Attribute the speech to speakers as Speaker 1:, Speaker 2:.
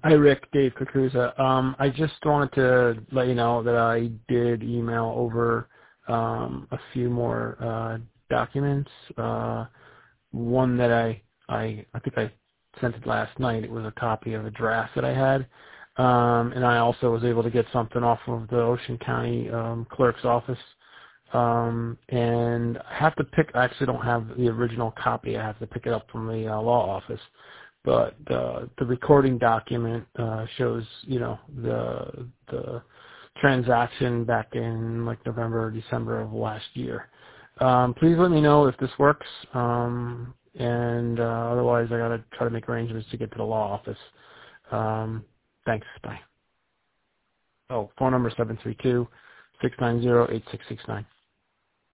Speaker 1: Hi, Rick. Dave Kakuza. I just wanted to let you know that I did email over a few more documents. One that I think I sent it last night. It was a copy of a draft that I had, and I also was able to get something off of the Ocean County clerk's office. And I have to pick. I actually don't have the original copy. I have to pick it up from the law office. But the recording document shows, the transaction back in like November or December of last year. Please let me know if this works. And otherwise, I gotta try to make arrangements to get to the law office. Thanks. Bye. Oh, phone number 732-690-8669.